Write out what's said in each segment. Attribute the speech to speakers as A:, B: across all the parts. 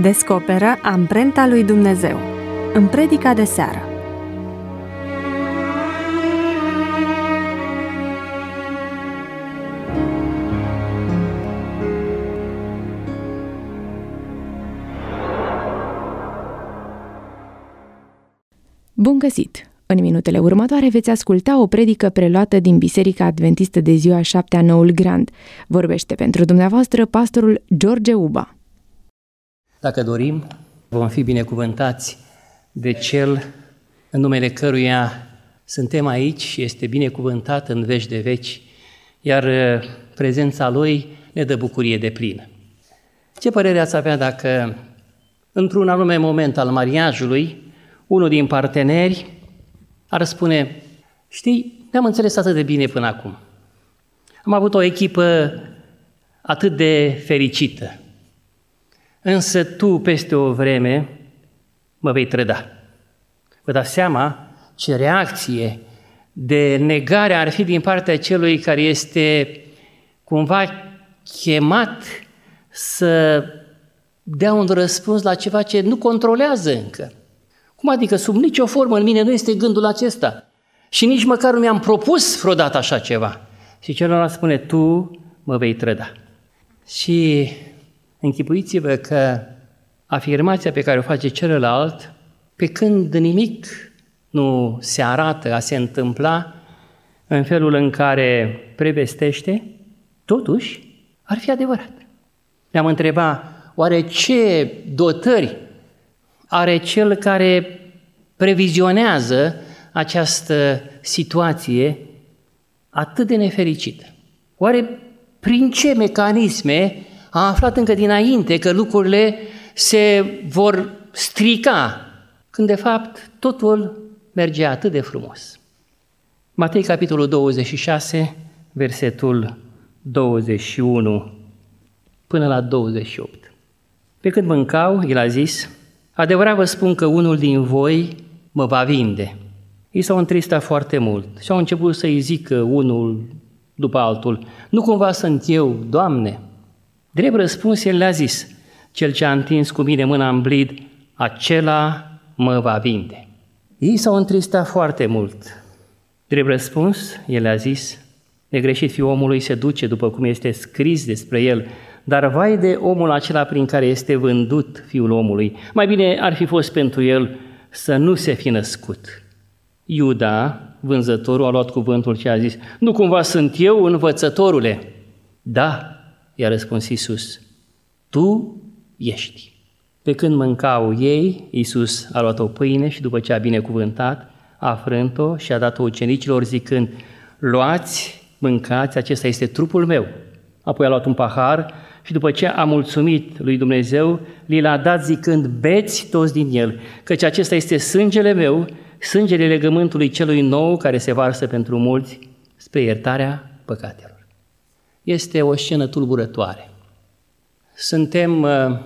A: Descoperă amprenta lui Dumnezeu în predica de seară.
B: Bun găsit! În minutele următoare veți asculta o predică preluată din Biserica Adventistă de ziua 7 a Noul Grand. Vorbește pentru dumneavoastră pastorul George Uba.
C: Dacă dorim, vom fi binecuvântați de Cel în numele căruia suntem aici și este binecuvântat în veci de veci, iar prezența Lui ne dă bucurie deplină. Ce părere ați avea dacă, într-un anume moment al mariajului, unul din parteneri ar spune: știi, ne-am înțeles atât de bine până acum. Am avut o echipă atât de fericită, însă tu, peste o vreme, mă vei trăda. Vă dați seama ce reacție de negare ar fi din partea celui care este cumva chemat să dea un răspuns la ceva ce nu controlează încă. Cum adică? Sub nicio formă în mine nu este gândul acesta. Și nici măcar nu mi-am propus vreodată așa ceva. Și celălalt spune: tu mă vei trăda. Și închipuiți-vă că afirmația pe care o face celălalt, pe când nimic nu se arată a se întâmpla în felul în care prevestește, totuși ar fi adevărat. Ne-am întrebat: oare ce dotări are cel care previzionează această situație atât de nefericită? Oare prin ce mecanisme a aflat încă dinainte că lucrurile se vor strica, când de fapt totul merge atât de frumos? Matei, capitolul 26, versetul 21 până la 28. Pe când mâncau, el a zis: adevărat vă spun că unul din voi mă va vinde. Ei s-au întristat foarte mult și au început să-i zică unul după altul: nu cumva sunt eu, Doamne? Drept răspuns, el le-a zis: cel ce a întins cu mine mâna în blid, acela mă va vinde. Ei s-au întristat foarte mult. Drept răspuns, el le-a zis: negreșit fiul omului se duce după cum este scris despre el, dar vai de omul acela prin care este vândut fiul omului. Mai bine ar fi fost pentru el să nu se fi născut. Iuda, vânzătorul, a luat cuvântul și a zis: nu cumva sunt eu, învățătorule? Da, i-a răspuns Iisus, tu ești. Pe când mâncau ei, Iisus a luat o pâine și după ce a binecuvântat, a frânt-o și a dat-o ucenicilor zicând: luați, mâncați, acesta este trupul meu. Apoi a luat un pahar și după ce a mulțumit lui Dumnezeu, li l-a dat zicând: beți toți din el, căci acesta este sângele meu, sângele legământului celui nou care se varsă pentru mulți spre iertarea păcatelor. Este o scenă tulburătoare. Suntem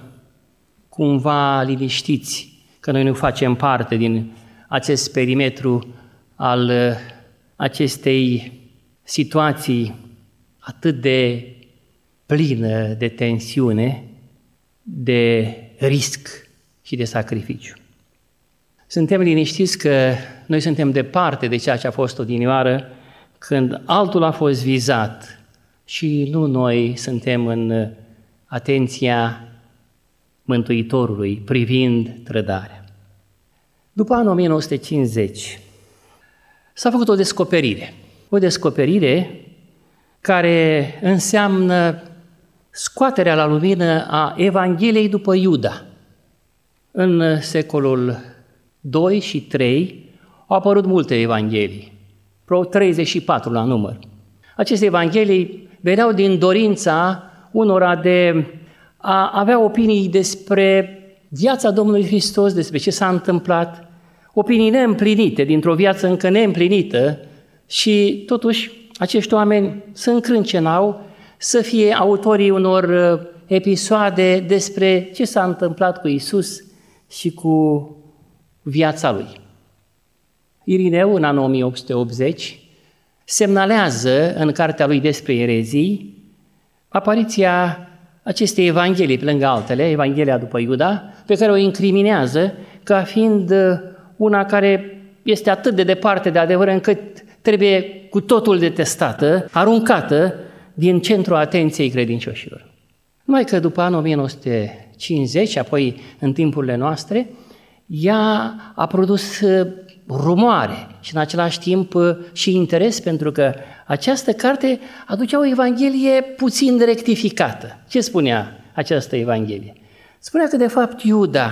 C: cumva liniștiți că noi nu facem parte din acest perimetru al acestei situații atât de plină de tensiune, de risc și de sacrificiu. Suntem liniștiți că noi suntem departe de ceea ce a fost odinioară, când altul a fost vizat și nu noi suntem în atenția Mântuitorului privind trădarea. După anul 1950 s-a făcut o descoperire care înseamnă scoaterea la lumină a Evangheliei după Iuda. În secolul 2 și 3 au apărut multe evanghelii, vreo 34 la număr. Aceste evanghelii veneau din dorința unora de a avea opinii despre viața Domnului Hristos, despre ce s-a întâmplat, opinii neîmplinite, dintr-o viață încă neîmplinită, și totuși acești oameni se încrâncenau să fie autorii unor episoade despre ce s-a întâmplat cu Iisus și cu viața lui. Irineu, în anul 1880, semnalează în cartea lui despre erezii apariția aceste evanghelii, pe lângă altele, Evanghelia după Iuda, pe care o incriminează ca fiind una care este atât de departe de adevăr încât trebuie cu totul detestată, aruncată din centrul atenției credincioșilor. Numai că după anul 1950, apoi în timpurile noastre, ea a produs rumoare și în același timp și interes, pentru că această carte aducea o evanghelie puțin rectificată. Ce spunea această evanghelie? Spunea că de fapt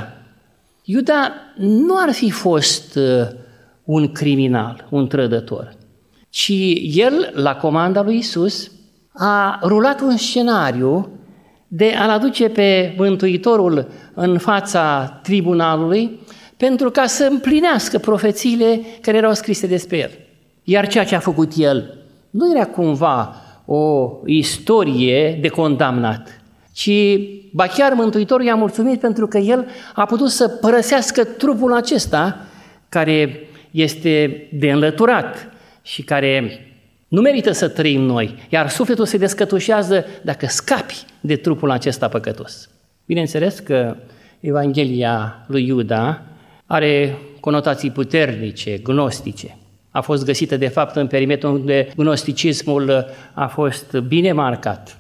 C: Iuda nu ar fi fost un criminal, un trădător, ci el, la comanda lui Iisus, a rulat un scenariu de a-L aduce pe Mântuitorul în fața tribunalului pentru ca să împlinească profețiile care erau scrise despre el. Iar ceea ce a făcut el nu era cumva o istorie de condamnat, ci ba chiar Mântuitorul i-a mulțumit pentru că el a putut să părăsească trupul acesta care este de înlăturat și care nu merită să trăim noi, iar sufletul se descătușează dacă scapi de trupul acesta păcătos. Bineînțeles că Evanghelia lui Iuda are conotații puternice, gnostice. A fost găsită, de fapt, în perimetrul unde gnosticismul a fost bine marcat.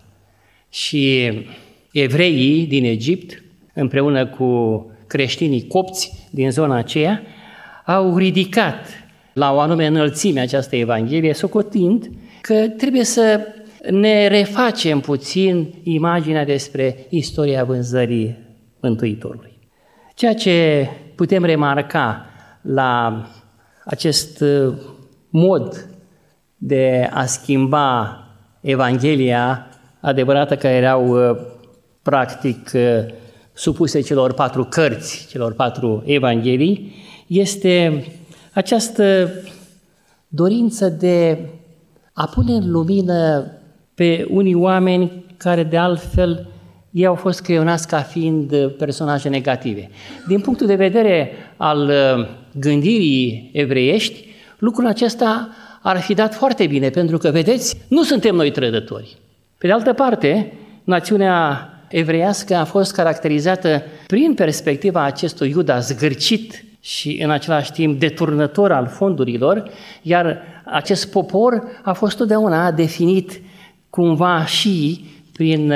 C: Și evreii din Egipt, împreună cu creștinii copți din zona aceea, au ridicat la o anume înălțime această Evanghelie, socotind că trebuie să ne refacem puțin imaginea despre istoria vânzării Mântuitorului. Ceea ce putem remarca la acest mod de a schimba Evanghelia adevărată, care erau practic supuse celor 4 cărți, celor 4 evanghelii, este această dorință de a pune în lumină pe unii oameni care de altfel ei au fost creionați ca fiind personaje negative. Din punctul de vedere al gândirii evreiești, lucrul acesta ar fi dat foarte bine, pentru că, vedeți, nu suntem noi trădători. Pe de altă parte, națiunea evreiască a fost caracterizată prin perspectiva acestui Iuda zgârcit și în același timp deturnător al fondurilor, iar acest popor a fost totdeauna definit cumva și prin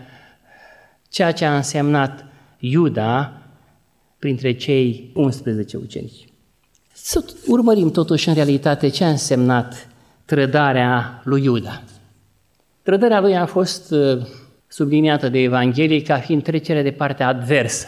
C: ceea ce a însemnat Iuda printre cei 11 ucenici. Să urmărim totuși în realitate ce a însemnat trădarea lui Iuda. Trădarea lui a fost subliniată de Evanghelie ca fiind trecerea de partea adversă,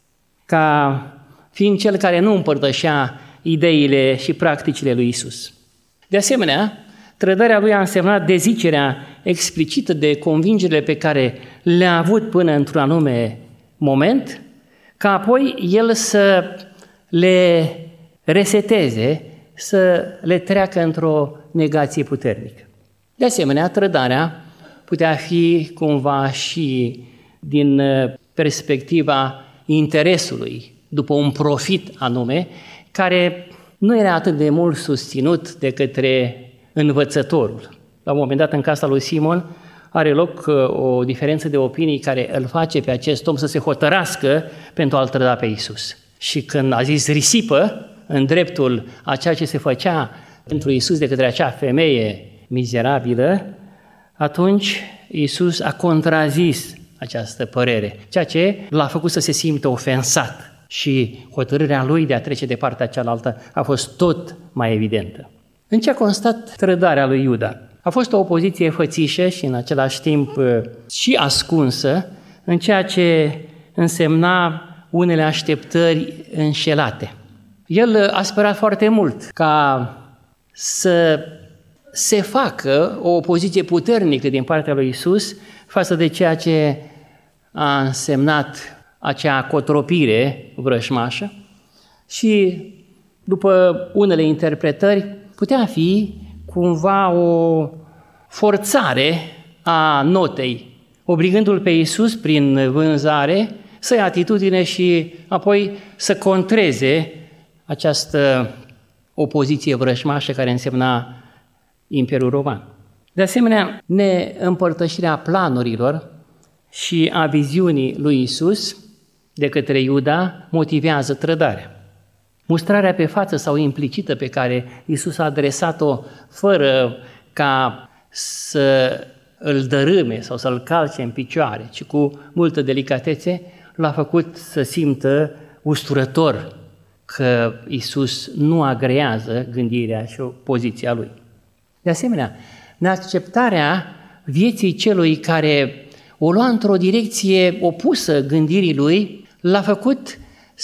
C: ca fiind cel care nu împărtășea ideile și practicile lui Isus. De asemenea, trădarea lui a însemnat dezicerea explicită de convingerile pe care le-a avut până într-un anume moment, ca apoi el să le reseteze, să le treacă într-o negație puternică. De asemenea, trădarea putea fi cumva și din perspectiva interesului, după un profit anume, care nu era atât de mult susținut de către învățătorul. La un moment dat, în casa lui Simon, are loc o diferență de opinii care îl face pe acest om să se hotărască pentru a-L trăda pe Iisus. Și când a zis risipă, în dreptul a ceea ce se făcea pentru Iisus de către acea femeie mizerabilă, atunci Iisus a contrazis această părere, ceea ce l-a făcut să se simtă ofensat și hotărârea lui de a trece de partea cealaltă a fost tot mai evidentă. În ce a constat trădarea lui Iuda? A fost o opoziție fățișă și în același timp și ascunsă în ceea ce însemna unele așteptări înșelate. El a sperat foarte mult ca să se facă o opoziție puternică din partea lui Iisus față de ceea ce a însemnat acea cotropire vrăjmașă și după unele interpretări putea fi cumva o forțare a notei, obligându-l pe Iisus prin vânzare să ia atitudine și apoi să contreze această opoziție vrăjmașă care însemna Imperiul Roman. De asemenea, neîmpărtășirea planurilor și a viziunii lui Isus de către Iuda motivează trădarea. Mustrarea pe față sau implicită pe care Isus a adresat-o fără ca să îl dărâme sau să-l calce în picioare, ci cu multă delicatețe, l-a făcut să simtă usturător că Isus nu agrează gândirea și poziția lui. De asemenea, neacceptarea vieții celui care o lua într-o direcție opusă gândirii lui, l-a făcut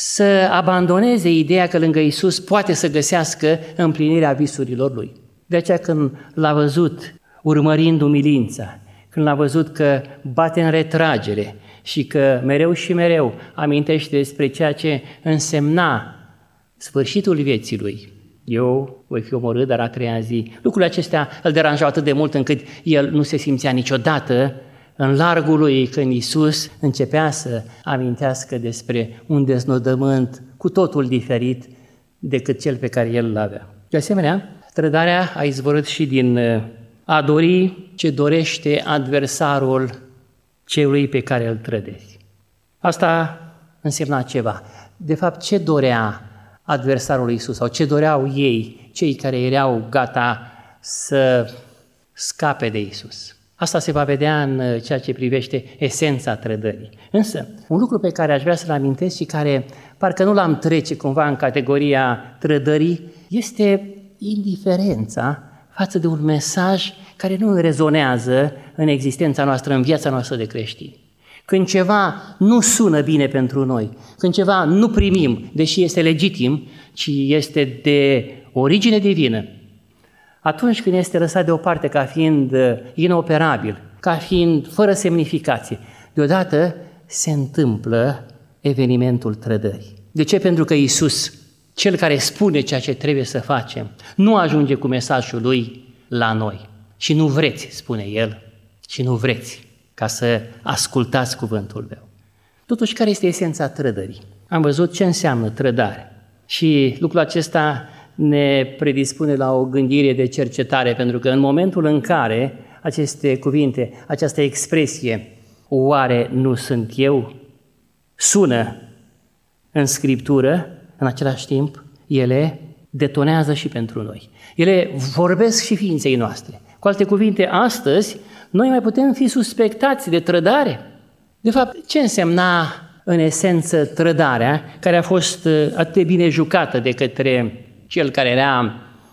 C: să abandoneze ideea că lângă Isus poate să găsească împlinirea visurilor lui. De aceea când l-a văzut urmărind umilința, când l-a văzut că bate în retragere și că mereu și mereu amintește despre ceea ce însemna sfârșitul vieții lui, eu voi fi omorât, dar a treia zi. Lucrurile acestea îl deranjau atât de mult încât el nu se simțea niciodată în largul lui când Iisus începea să amintească despre un deznodământ cu totul diferit decât cel pe care el îl avea. De asemenea, trădarea a izvorât și din a dori ce dorește adversarul celui pe care îl trădezi. Asta însemna ceva. De fapt, ce dorea adversarul lui Iisus sau ce doreau ei, cei care erau gata să scape de Iisus? Asta se va vedea în ceea ce privește esența trădării. Însă, un lucru pe care aș vrea să-l amintesc și care parcă nu l-am trece cumva în categoria trădării, este indiferența față de un mesaj care nu rezonează în existența noastră, în viața noastră de creștini. Când ceva nu sună bine pentru noi, când ceva nu primim, deși este legitim, ci este de origine divină, atunci când este lăsat deoparte ca fiind inoperabil, ca fiind fără semnificație, deodată se întâmplă evenimentul trădării. De ce? Pentru că Iisus, Cel care spune ceea ce trebuie să facem, nu ajunge cu mesajul Lui la noi. Și nu vreți, spune El, și nu vreți ca să ascultați cuvântul meu. Totuși, care este esența trădării? Am văzut ce înseamnă trădare. Și lucrul acesta ne predispune la o gândire de cercetare, pentru că în momentul în care aceste cuvinte, această expresie, oare nu sunt eu, sună în Scriptură, în același timp, ele detonează și pentru noi. Ele vorbesc și ființei noastre. Cu alte cuvinte, astăzi, noi mai putem fi suspectați de trădare. De fapt, ce însemna în esență trădarea, care a fost atât de bine jucată de către cel care era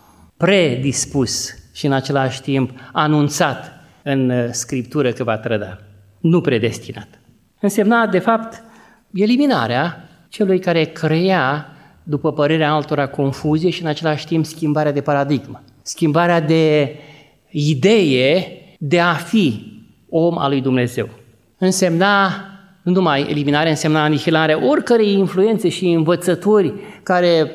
C: predispus și în același timp anunțat în Scriptură că va trăda, nu predestinat? Însemna, de fapt, eliminarea celui care crea, după părerea altora, confuzie și în același timp schimbarea de paradigmă, schimbarea de idee de a fi om al lui Dumnezeu. Însemna, nu numai eliminarea, însemna anihilarea oricărei influențe și învățături care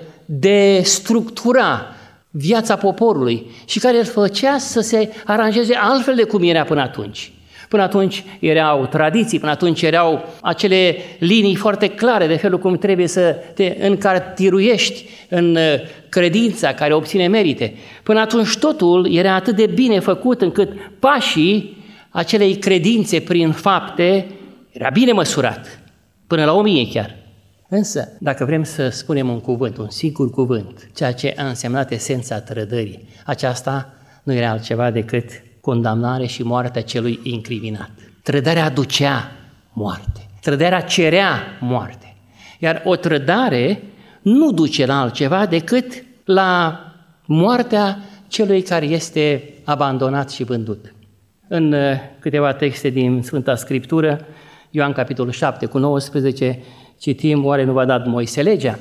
C: destructura viața poporului și care îl făcea să se aranjeze altfel de cum era până atunci. Până atunci erau tradiții, până atunci erau acele linii foarte clare de felul cum trebuie să te încartiruiești în credința care obține merite. Până atunci totul era atât de bine făcut încât pașii acelei credințe prin fapte era bine măsurat, până la 1000 chiar. Însă, dacă vrem să spunem un cuvânt, un singur cuvânt, ceea ce a însemnat esența trădării, aceasta nu era altceva decât condamnare și moartea celui incriminat. Trădarea aducea moarte. Trădarea cerea moarte. Iar o trădare nu duce la altceva decât la moartea celui care este abandonat și vândut. În câteva texte din Sfânta Scriptură, Ioan capitolul 7 cu 19, citim: oare nu v-a dat Moise legea?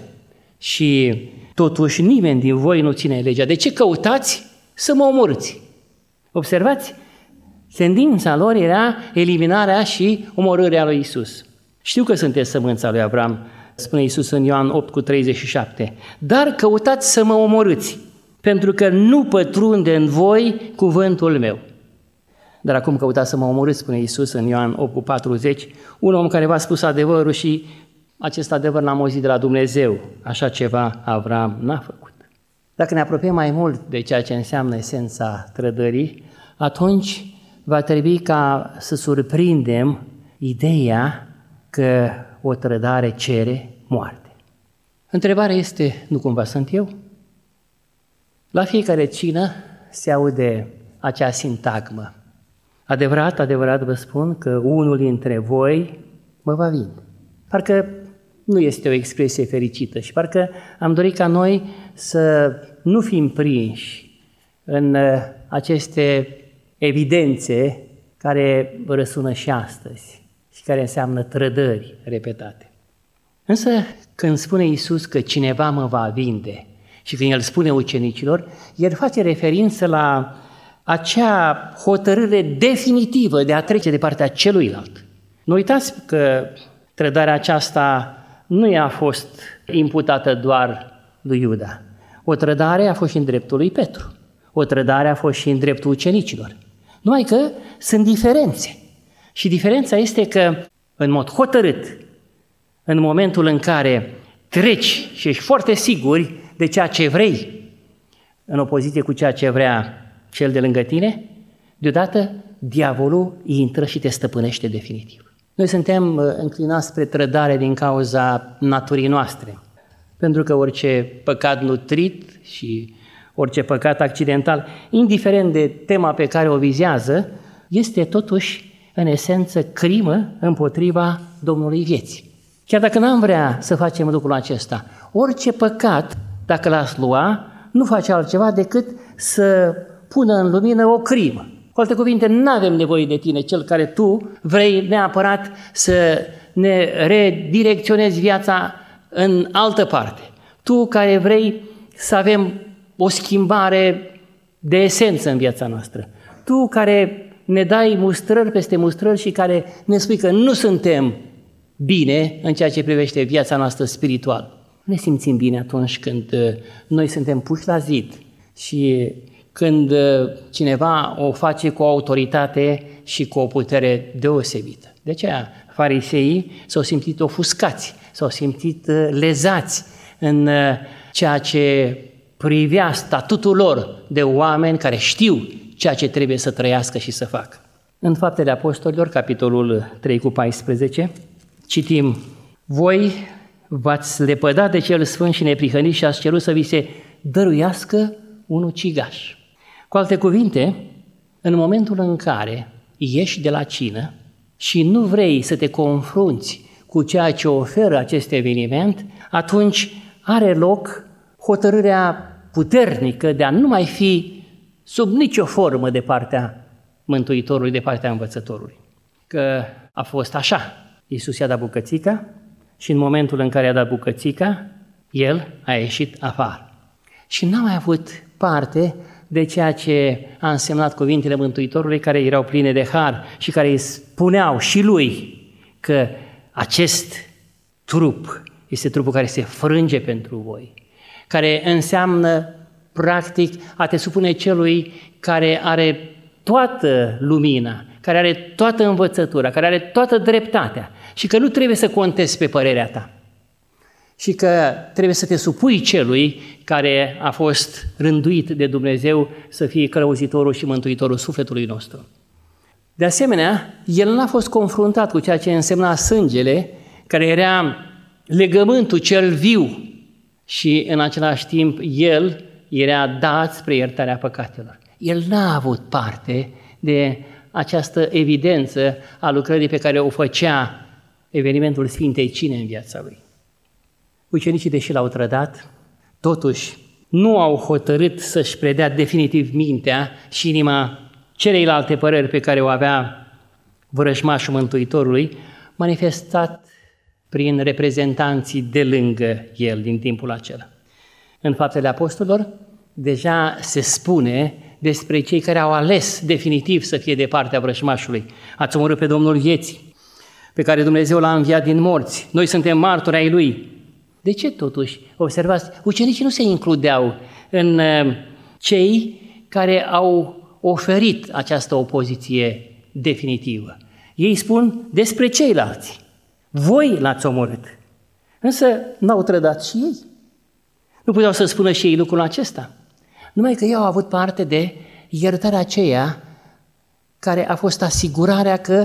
C: Și totuși nimeni din voi nu ține legea. De ce căutați să mă omorâți? Observați? Tendința lor era eliminarea și omorârea lui Iisus. Știu că sunteți sămânța lui Avram, spune Iisus în Ioan 8 cu 37, dar căutați să mă omorâți, pentru că nu pătrunde în voi cuvântul meu. Dar acum căutați să mă omorâți, spune Iisus în Ioan 8 cu 40, un om care v-a spus adevărul și acest adevăr l-am auzit de la Dumnezeu. Așa ceva Avram n-a făcut. Dacă ne apropiem mai mult de ceea ce înseamnă esența trădării, atunci va trebui ca să surprindem ideea că o trădare cere moarte. Întrebarea este, nu cumva sunt eu? La fiecare cină se aude acea sintagmă. Adevărat, adevărat vă spun că unul dintre voi mă va vinde. Parcă nu este o expresie fericită și parcă am dorit ca noi să nu fim prinși în aceste evidențe care răsună și astăzi și care înseamnă trădări repetate. Însă când spune Iisus că cineva mă va vinde și când El spune ucenicilor, El face referință la acea hotărâre definitivă de a trece de partea celuilalt. Nu uitați că trădarea aceasta nu i-a fost imputată doar lui Iuda. O trădare a fost și în dreptul lui Petru. O trădare a fost și în dreptul ucenicilor. Numai că sunt diferențe. Și diferența este că, în mod hotărât, în momentul în care treci și ești foarte siguri de ceea ce vrei, în opoziție cu ceea ce vrea cel de lângă tine, deodată diavolul intră și te stăpânește definitiv. Noi suntem înclinați spre trădare din cauza naturii noastre, pentru că orice păcat nutrit și orice păcat accidental, indiferent de tema pe care o vizează, este totuși, în esență, crimă împotriva Domnului vieții. Chiar dacă n-am vrea să facem lucrul acesta, orice păcat, dacă l-ați lua, nu face altceva decât să pună în lumină o crimă. Cu alte cuvinte, nu avem nevoie de tine, cel care tu vrei neapărat să ne redirecționezi viața în altă parte. Tu care vrei să avem o schimbare de esență în viața noastră. Tu care ne dai mustrări peste mustrări și care ne spui că nu suntem bine în ceea ce privește viața noastră spirituală. Ne simțim bine atunci când noi suntem puși la zid și când cineva o face cu o autoritate și cu o putere deosebită. De aceea fariseii s-au simțit ofuscați, s-au simțit lezați în ceea ce privea statutul lor de oameni care știu ceea ce trebuie să trăiască și să facă. În Faptele Apostolilor, capitolul 3:14, citim: voi v-ați lepădat de cel sfânt și neprihănit și ați cerut să vi se dăruiască un ucigaș. Cu alte cuvinte, în momentul în care ieși de la cină și nu vrei să te confrunți cu ceea ce oferă acest eveniment, atunci are loc hotărârea puternică de a nu mai fi sub nicio formă de partea Mântuitorului, de partea învățătorului. Că a fost așa. Iisus i-a dat bucățica și în momentul în care i-a dat bucățica, el a ieșit afară. Și n-a mai avut parte de ceea ce a însemnat cuvintele Mântuitorului, care erau pline de har și care îi spuneau și lui că acest trup este trupul care se frânge pentru voi, care înseamnă practic a te supune celui care are toată lumina, care are toată învățătura, care are toată dreptatea și că nu trebuie să contezi pe părerea ta și că trebuie să te supui celui care a fost rânduit de Dumnezeu să fie călăuzitorul și mântuitorul sufletului nostru. De asemenea, el n-a fost confruntat cu ceea ce însemna sângele, care era legământul cel viu și în același timp el era dat spre iertarea păcatelor. El n-a avut parte de această evidență a lucrării pe care o făcea evenimentul Sfintei Cine în viața lui. Ucenicii, deși l-au trădat, totuși nu au hotărât să-și predea definitiv mintea și inima celeilalte păreri pe care o avea vrăjmașul Mântuitorului, manifestat prin reprezentanții de lângă el din timpul acela. În Faptele Apostolilor deja se spune despre cei care au ales definitiv să fie de partea vrăjmașului. Ați omorât pe Domnul vieții, pe care Dumnezeu l-a înviat din morți. Noi suntem martori ai Lui. De ce totuși, observați, ucenicii nu se includeau în cei care au oferit această opoziție definitivă. Ei spun despre ceilalți. Voi l-ați omorât. Însă n-au trădat și ei. Nu puteau să spună și ei lucrul acesta. Numai că ei au avut parte de iertarea aceea care a fost asigurarea că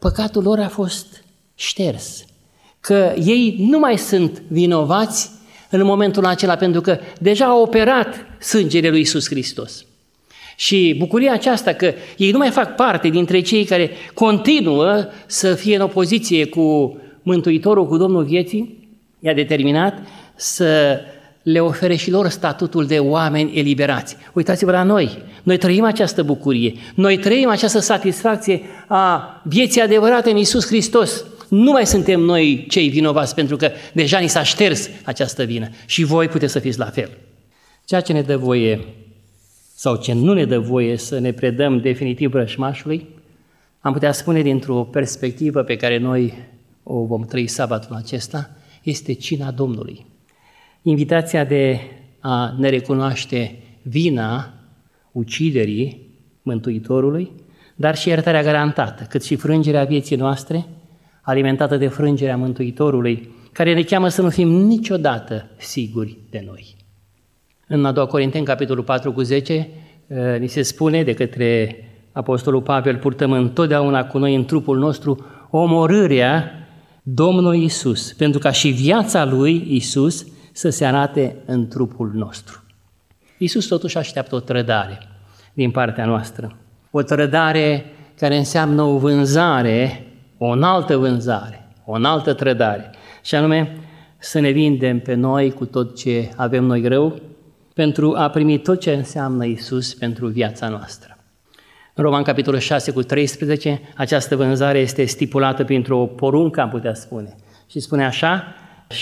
C: păcatul lor a fost șters, că ei nu mai sunt vinovați în momentul acela, pentru că deja a operat sângele lui Iisus Hristos. Și bucuria aceasta că ei nu mai fac parte dintre cei care continuă să fie în opoziție cu Mântuitorul, cu Domnul vieții, i-a determinat să le ofere și lor statutul de oameni eliberați. Uitați-vă la noi, noi trăim această bucurie, noi trăim această satisfacție a vieții adevărate în Iisus Hristos. Nu mai suntem noi cei vinovați, pentru că deja ni s-a șters această vină și voi puteți să fiți la fel. Ceea ce ne dă voie sau ce nu ne dă voie să ne predăm definitiv vrăjmașului, am putea spune dintr-o perspectivă pe care noi o vom trăi sabatul acesta, este cina Domnului. Invitația de a ne recunoaște vina uciderii Mântuitorului, dar și iertarea garantată, cât și frângerea vieții noastre, alimentată de frângerea Mântuitorului, care ne cheamă să nu fim niciodată siguri de noi. În a doua Corinteni, capitolul 4:10, ni se spune de către Apostolul Pavel: purtăm întotdeauna cu noi în trupul nostru omorârea Domnului Iisus, pentru ca și viața lui Iisus să se arate în trupul nostru. Iisus totuși așteaptă o trădare din partea noastră, o trădare care înseamnă o vânzare, o înaltă vânzare, o înaltă trădare, și anume să ne vindem pe noi cu tot ce avem noi rău, pentru a primi tot ce înseamnă Iisus pentru viața noastră. În Roman, capitolul 6:13, această vânzare este stipulată printr-o poruncă, am putea spune. Și spune așa,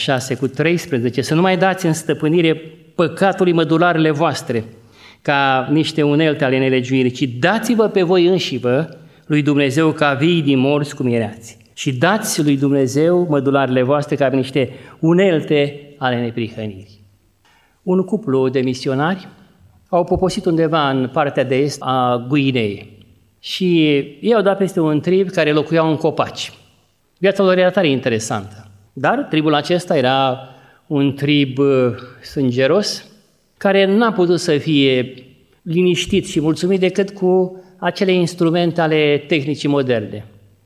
C: 6:13, să nu mai dați în stăpânire păcatului mădularele voastre, ca niște unelte ale nelegiuirii, ci dați-vă pe voi înșivă lui Dumnezeu ca vii din morți cum erați. Și dați lui Dumnezeu mădularele voastre ca niște unelte ale neprihănirii. Un cuplu de misionari au poposit undeva în partea de est a Guineei și ei au dat peste un trib care locuiau în copaci. Viața lor era tare interesantă, dar tribul acesta era un trib sângeros care n-a putut să fie liniștit și mulțumit decât cu acele instrumente ale tehnicii moderne.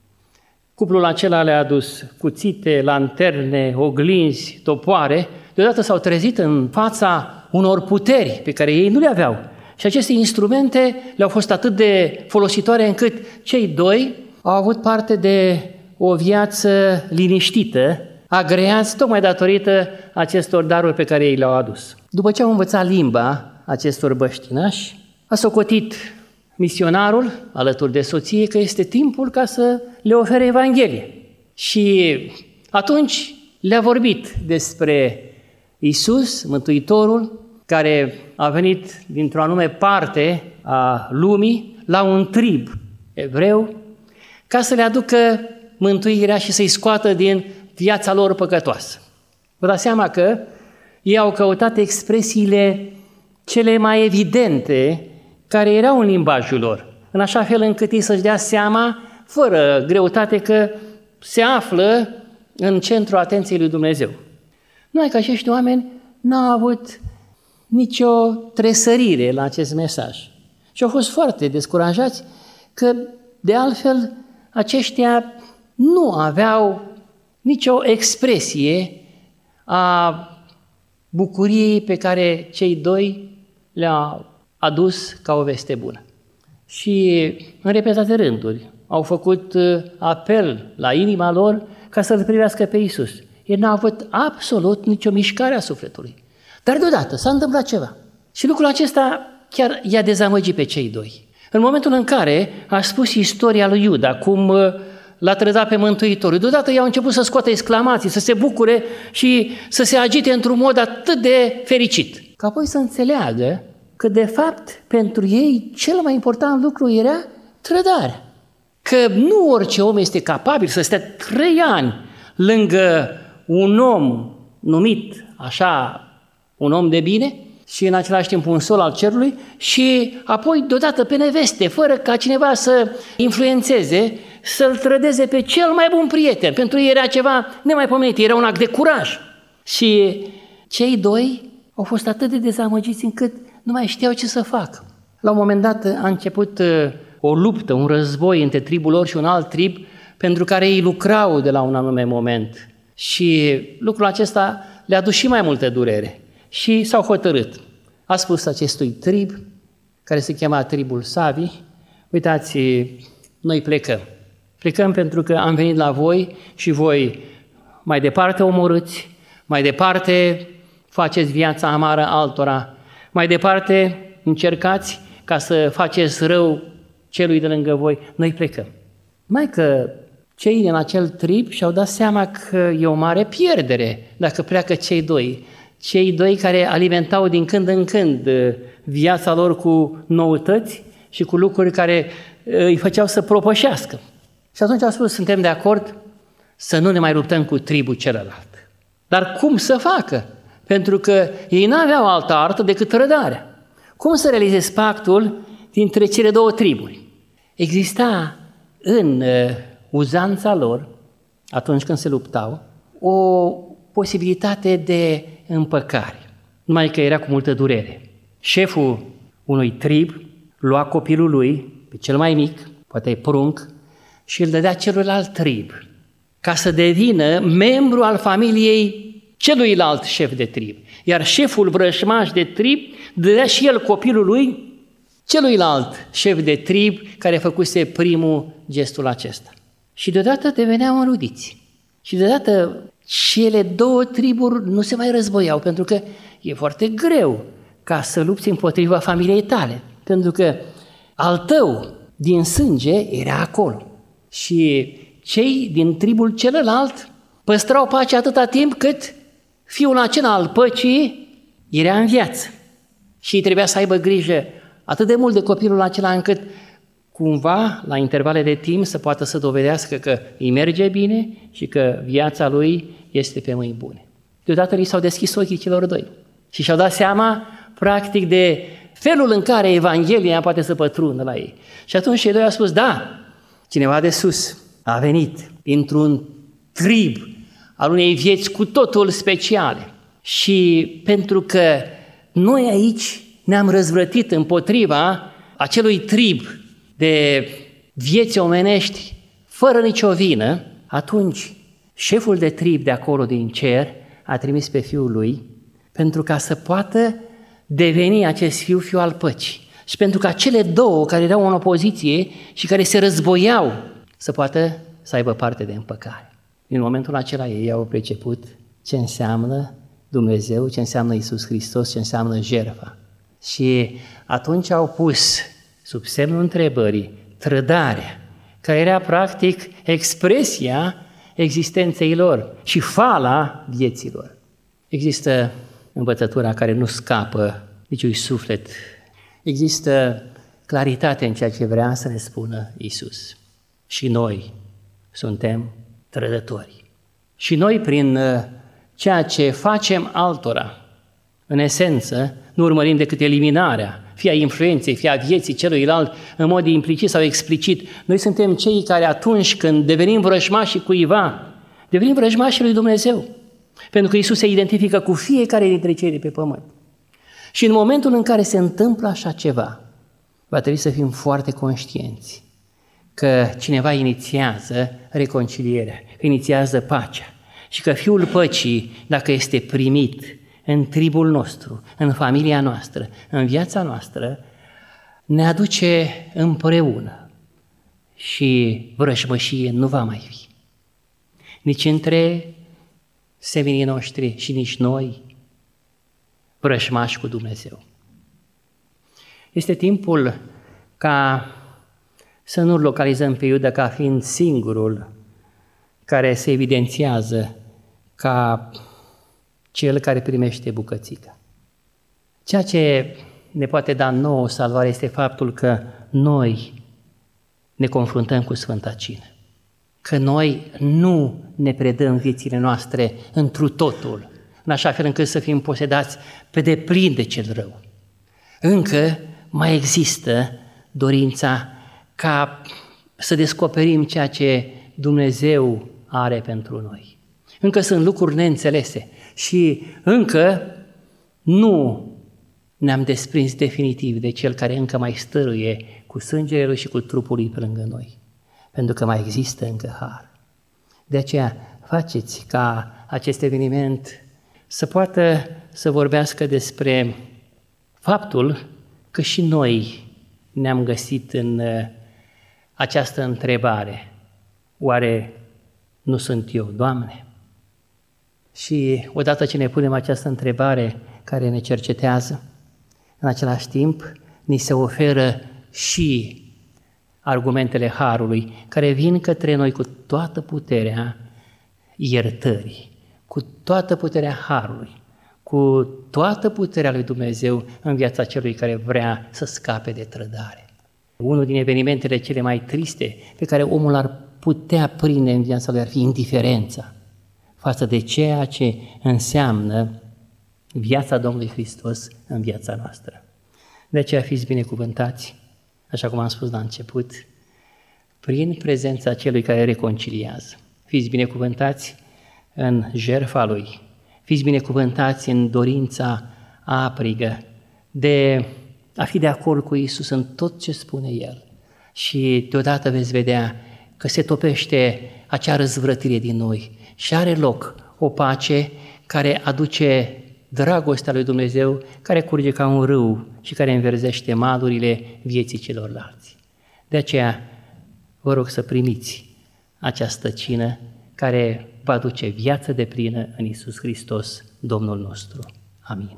C: Cuplul acela le-a adus cuțite, lanterne, oglinzi, topoare. Deodată s-au trezit în fața unor puteri pe care ei nu le aveau. Și aceste instrumente le-au fost atât de folositoare încât cei doi au avut parte de o viață liniștită, agreați tocmai datorită acestor daruri pe care ei le-au adus. După ce au învățat limba acestor băștinași, a socotit misionarul, alături de soție, că este timpul ca să le ofere Evanghelie. Și atunci le-a vorbit despre Iisus, Mântuitorul, care a venit dintr-o anume parte a lumii la un trib evreu, ca să le aducă mântuirea și să-i scoată din viața lor păcătoasă. Vă dați seama că ei au căutat expresiile cele mai evidente care erau în limbajul lor, în așa fel încât ei să-și dea seama, fără greutate, că se află în centrul atenției lui Dumnezeu. Numai că acești oameni n-au avut nicio tresărire la acest mesaj și au fost foarte descurajați că, de altfel, aceștia nu aveau nicio expresie a bucuriei pe care cei doi le-au adus ca o veste bună. Și în repetate rânduri au făcut apel la inima lor ca să-L privească pe Iisus. Ei n-au avut absolut nicio mișcare a sufletului. Dar deodată s-a întâmplat ceva. Și lucrul acesta chiar i-a dezamăgit pe cei doi. În momentul în care a spus istoria lui Iuda, cum l-a trădat pe Mântuitorul, deodată i-au început să scoată exclamații, să se bucure și să se agite într-un mod atât de fericit. Ca apoi să înțeleagă că, de fapt, pentru ei cel mai important lucru era trădarea. Că nu orice om este capabil să stea 3 ani lângă un om numit așa, un om de bine și în același timp un sol al cerului și apoi deodată pe neveste, fără ca cineva să influențeze, să-l trădeze pe cel mai bun prieten. Pentru ei era ceva nemaipomenit, era un act de curaj. Și cei doi au fost atât de dezamăgiți încât nu mai știau ce să facă. La un moment dat a început o luptă, un război între tribul lor și un alt trib pentru care ei lucrau de la un anume moment. Și lucrul acesta le-a dus și mai multă durere. Și s-au hotărât. A spus acestui trib, care se chema tribul Savi, uitați, noi plecăm. Plecăm pentru că am venit la voi și voi mai departe omorâți, mai departe faceți viața amară altora, mai departe încercați ca să faceți rău celui de lângă voi, noi plecăm. Mai că cei din acel trib și-au dat seama că e o mare pierdere dacă pleacă cei doi care alimentau din când în când viața lor cu noutăți și cu lucruri care îi făceau să propășească. Și atunci au spus, suntem de acord să nu ne mai luptăm cu tribul celălalt. Dar cum să facă? Pentru că ei n-aveau altă artă decât rădarea. Cum să realizezi pactul dintre cele două triburi? Exista în uzanța lor, atunci când se luptau, o posibilitate de împăcare, numai că era cu multă durere. Șeful unui trib lua copilul lui, pe cel mai mic, poate prunc, și îl dădea celuilalt trib, ca să devină membru al familiei celuilalt șef de trib. Iar șeful vrăjmaș de trib dădea și el copilul lui celuilalt șef de trib care făcuse primul gestul acesta. Și deodată deveneau înrudiți. Și deodată cele două triburi nu se mai războiau, pentru că e foarte greu ca să lupți împotriva familiei tale, pentru că al tău din sânge era acolo. Și cei din tribul celălalt păstrau pacea atâta timp cât fiul acela al păcii era în viață. Și trebuia să aibă grijă atât de mult de copilul acela încât cumva, la intervale de timp, să poată să dovedească că îi merge bine și că viața lui este pe mâini bune. Deodată li s-au deschis ochii celor doi și și-au dat seama, practic, de felul în care Evanghelia poate să pătrundă la ei. Și atunci cei doi au spus, da, cineva de sus a venit dintr-un trib al unei vieți cu totul speciale. Și pentru că noi aici ne-am răzvrătit împotriva acelui trib de vieți omenești fără nicio vină, atunci șeful de trib de acolo din cer a trimis pe fiul lui pentru ca să poată deveni acest fiu al păcii. Și pentru ca cele două care erau în opoziție și care se războiau să poată să aibă parte de împăcare. În momentul acela ei au priceput ce înseamnă Dumnezeu, ce înseamnă Iisus Hristos, ce înseamnă jertfa. Și atunci au pus sub semnul întrebării trădarea, care era practic expresia existenței lor și fala vieții lor. Există învățătura care nu scapă niciun suflet. Există claritate în ceea ce vrea să ne spună Iisus. Și noi suntem trădători. Și noi, prin ceea ce facem altora, în esență, nu urmărim decât eliminarea, fie a influenței, fie a vieții celuilalt, în mod implicit sau explicit. Noi suntem cei care atunci când devenim vrăjmașii cuiva, devenim vrăjmașii lui Dumnezeu. Pentru că Iisus se identifică cu fiecare dintre cei de pe pământ. Și în momentul în care se întâmplă așa ceva, va trebui să fim foarte conștienți că cineva inițiază reconcilierea, că inițiază pacea și că fiul păcii, dacă este primit în tribul nostru, în familia noastră, în viața noastră, ne aduce împreună și vrăjmășie nu va mai fi. Nici între semenii noștri și nici noi vrăjmași cu Dumnezeu. Este timpul ca să nu-l localizăm pe Iuda ca fiind singurul care se evidențiază ca cel care primește bucățica. Ceea ce ne poate da nouă salvare este faptul că noi ne confruntăm cu Sfânta Cină, că noi nu ne predăm viețile noastre întru totul, în așa fel încât să fim posedați pe deplin de cel rău. Încă mai există dorința ca să descoperim ceea ce Dumnezeu are pentru noi. Încă sunt lucruri neînțelese și încă nu ne-am desprins definitiv de Cel care încă mai stăruie cu sângele Lui și cu trupul Lui pe lângă noi. pentru că mai există încă har. De aceea faceți ca acest eveniment să poată să vorbească despre faptul că și noi ne-am găsit în această întrebare. Oare nu sunt eu, Doamne? Și odată ce ne punem această întrebare care ne cercetează, în același timp ni se oferă și argumentele harului care vin către noi cu toată puterea iertării, cu toată puterea harului, cu toată puterea lui Dumnezeu în viața celui care vrea să scape de trădare. Unul din evenimentele cele mai triste pe care omul ar putea prinde în viața lui ar fi indiferența față de ceea ce înseamnă viața Domnului Hristos în viața noastră. De aceea fiți binecuvântați, așa cum am spus la început, prin prezența celui care reconciliază. Fiți binecuvântați în jertfa Lui, fiți binecuvântați în dorința aprigă de a fi de acord cu Iisus în tot ce spune El. Și deodată veți vedea că se topește acea răzvrătire din noi și are loc o pace care aduce dragostea lui Dumnezeu, care curge ca un râu și care înverzește malurile vieții celorlalți. De aceea vă rog să primiți această cină care va aduce viață deplină în Iisus Hristos, Domnul nostru. Amin.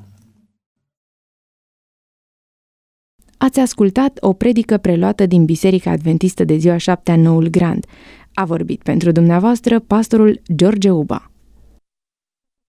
B: Ați ascultat o predică preluată din Biserica Adventistă de Ziua 7 a Noul Grand. A vorbit pentru dumneavoastră pastorul George Uba.